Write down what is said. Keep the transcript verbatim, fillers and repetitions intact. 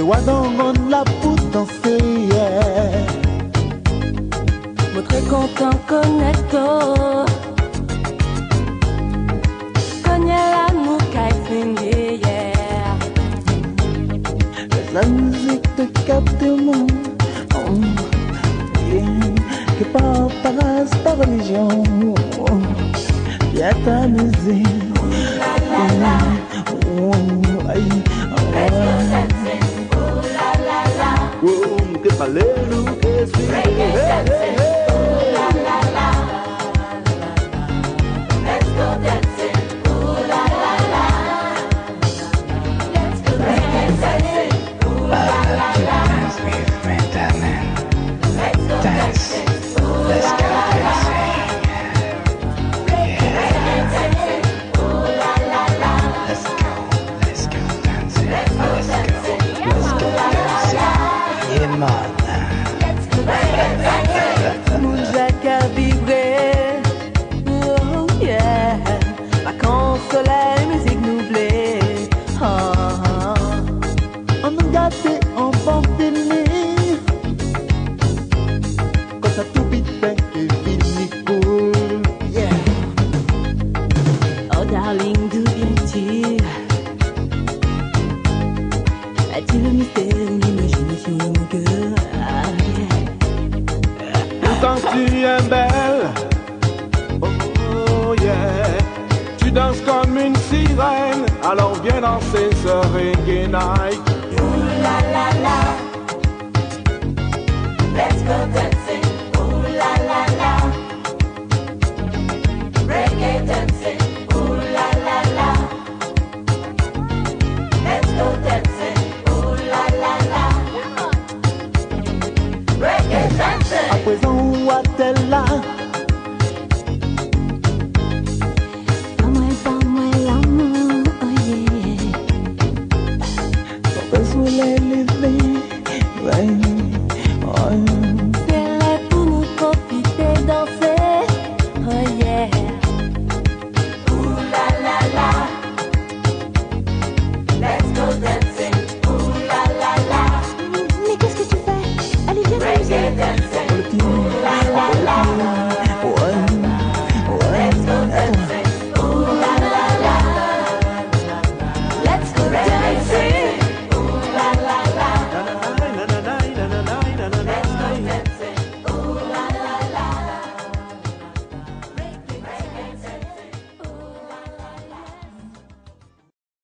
te vois dans le monde là pour danser. Yeah. Moi très content connaître. Connais la nous qu'à yeah. La musique te capte mon oh, yeah. Que par ta race, ta religion oh, viens t'amuser. La la la oh, aïe, oh. Let's go dancing. Ooh la la la Oh, que palero, que si Reggae dancing. Ooh la la la Let's go dancing. Ooh la la la Let's go reggae dancing. Ooh la la la Dance with me, darling. Let's go dancing. Ooh Let's la go la la dancing. Reggae dancing. Ooh la la la Let's go, let's go dancing. Let's go Let's go, dancing. let's go Ooh la la la dancing. Yeah, man. Let's go reggae dancing. Moun Jack a vibré. Oh yeah. Vacances, soleil, musique nous plaît. Ah, ah. on nous gâté en bon fini. Quand ça tout vite fait et fini cool. Yeah. Oh darling, d'où viens-tu? As-tu le mystère ou l'imagination de mon cœur? Ah, yeah. Pourtant tu es belle, oh yeah. Tu danses comme une sirène, alors viens danser ce reggae night. Ooh la la la Let's go dancing. Ooh la la la Reggae dancing. Ooh la la la Let's go dancing. Ooh la la la Reggae dancing. À présent, où a-t-elle là? Pas-moi, pas-moi l'amour, oh yeah. Son soleil les